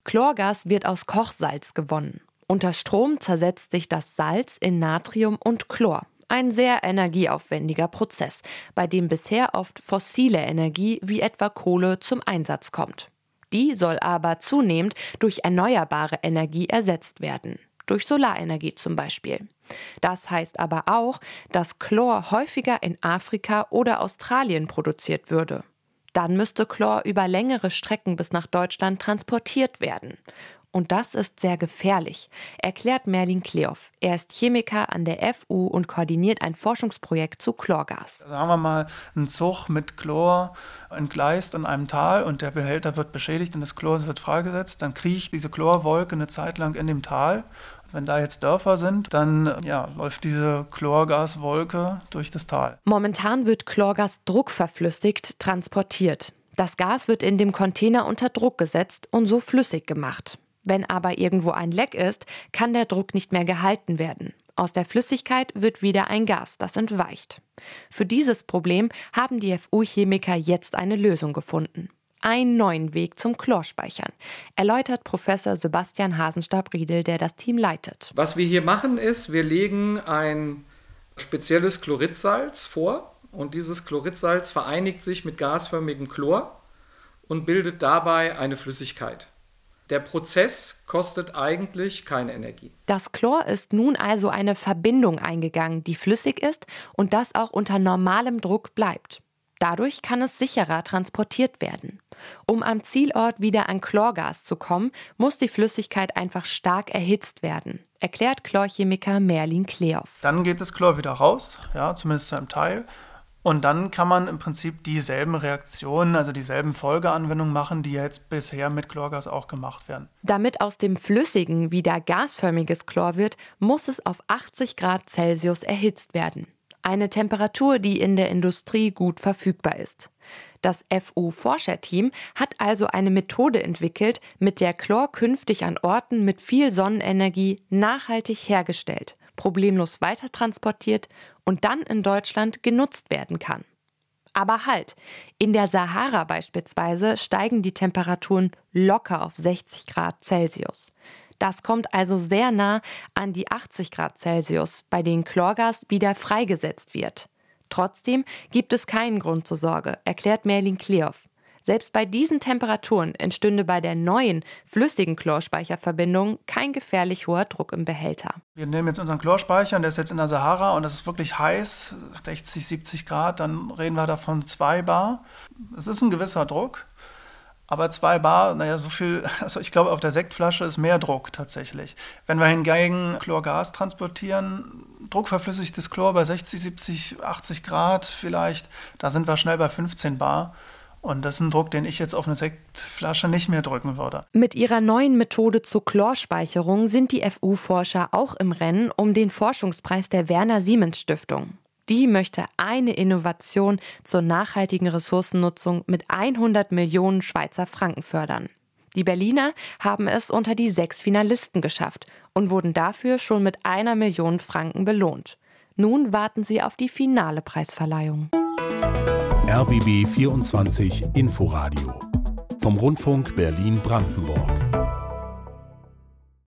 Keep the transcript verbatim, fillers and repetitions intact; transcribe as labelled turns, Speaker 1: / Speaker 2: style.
Speaker 1: Chlorgas wird aus Kochsalz gewonnen. Unter Strom zersetzt sich das Salz in Natrium und Chlor. Ein sehr energieaufwendiger Prozess, bei dem bisher oft fossile Energie wie etwa Kohle zum Einsatz kommt. Die soll aber zunehmend durch erneuerbare Energie ersetzt werden. Durch Solarenergie zum Beispiel. Das heißt aber auch, dass Chlor häufiger in Afrika oder Australien produziert würde. Dann müsste Chlor über längere Strecken bis nach Deutschland transportiert werden. Und das ist sehr gefährlich, erklärt Merlin Kleoff. Er ist Chemiker an der F U und koordiniert ein Forschungsprojekt zu Chlorgas.
Speaker 2: Sagen wir mal, ein Zug mit Chlor entgleist in einem Tal und der Behälter wird beschädigt und das Chlor wird freigesetzt. Dann kriecht diese Chlorwolke eine Zeit lang in dem Tal. Und wenn da jetzt Dörfer sind, dann ja, läuft diese Chlorgaswolke durch das Tal.
Speaker 1: Momentan wird Chlorgas druckverflüssigt transportiert. Das Gas wird in dem Container unter Druck gesetzt und so flüssig gemacht. Wenn aber irgendwo ein Leck ist, kann der Druck nicht mehr gehalten werden. Aus der Flüssigkeit wird wieder ein Gas, das entweicht. Für dieses Problem haben die F U-Chemiker jetzt eine Lösung gefunden. Einen neuen Weg zum Chlorspeichern, erläutert Professor Sebastian Hasenstab-Riedel, der das Team leitet.
Speaker 3: Was wir hier machen ist, wir legen ein spezielles Chloridsalz vor und dieses Chloridsalz vereinigt sich mit gasförmigem Chlor und bildet dabei eine Flüssigkeit. Der Prozess kostet eigentlich keine Energie.
Speaker 1: Das Chlor ist nun also eine Verbindung eingegangen, die flüssig ist und das auch unter normalem Druck bleibt. Dadurch kann es sicherer transportiert werden. Um am Zielort wieder an Chlorgas zu kommen, muss die Flüssigkeit einfach stark erhitzt werden, erklärt Chlorchemiker Merlin Kleoff.
Speaker 2: Dann geht das Chlor wieder raus, ja, zumindest zu einem Teil. Und dann kann man im Prinzip dieselben Reaktionen, also dieselben Folgeanwendungen machen, die jetzt bisher mit Chlorgas auch gemacht werden.
Speaker 1: Damit aus dem flüssigen wieder gasförmiges Chlor wird, muss es auf achtzig Grad Celsius erhitzt werden. Eine Temperatur, die in der Industrie gut verfügbar ist. Das F U-Forscherteam hat also eine Methode entwickelt, mit der Chlor künftig an Orten mit viel Sonnenenergie nachhaltig hergestellt, problemlos weitertransportiert und dann in Deutschland genutzt werden kann. Aber halt, in der Sahara beispielsweise steigen die Temperaturen locker auf sechzig Grad Celsius. Das kommt also sehr nah an die achtzig Grad Celsius, bei denen Chlorgas wieder freigesetzt wird. Trotzdem gibt es keinen Grund zur Sorge, erklärt Merlin Kleoff. Selbst bei diesen Temperaturen entstünde bei der neuen, flüssigen Chlorspeicherverbindung kein gefährlich hoher Druck im Behälter.
Speaker 2: Wir nehmen jetzt unseren Chlorspeicher, der ist jetzt in der Sahara und das ist wirklich heiß, sechzig, siebzig Grad, dann reden wir davon zwei Bar. Es ist ein gewisser Druck, aber zwei Bar, naja, so viel, also ich glaube, auf der Sektflasche ist mehr Druck tatsächlich. Wenn wir hingegen Chlorgas transportieren, druckverflüssigtes Chlor bei sechzig, siebzig, achtzig Grad vielleicht, da sind wir schnell bei fünfzehn Bar. Und das ist ein Druck, den ich jetzt auf eine Sektflasche nicht mehr drücken würde.
Speaker 1: Mit ihrer neuen Methode zur Chlorspeicherung sind die F U-Forscher auch im Rennen um den Forschungspreis der Werner-Siemens-Stiftung. Die möchte eine Innovation zur nachhaltigen Ressourcennutzung mit hundert Millionen Schweizer Franken fördern. Die Berliner haben es unter die sechs Finalisten geschafft und wurden dafür schon mit einer Million Franken belohnt. Nun warten sie auf die finale Preisverleihung.
Speaker 4: R B B vierundzwanzig Inforadio vom Rundfunk Berlin-Brandenburg.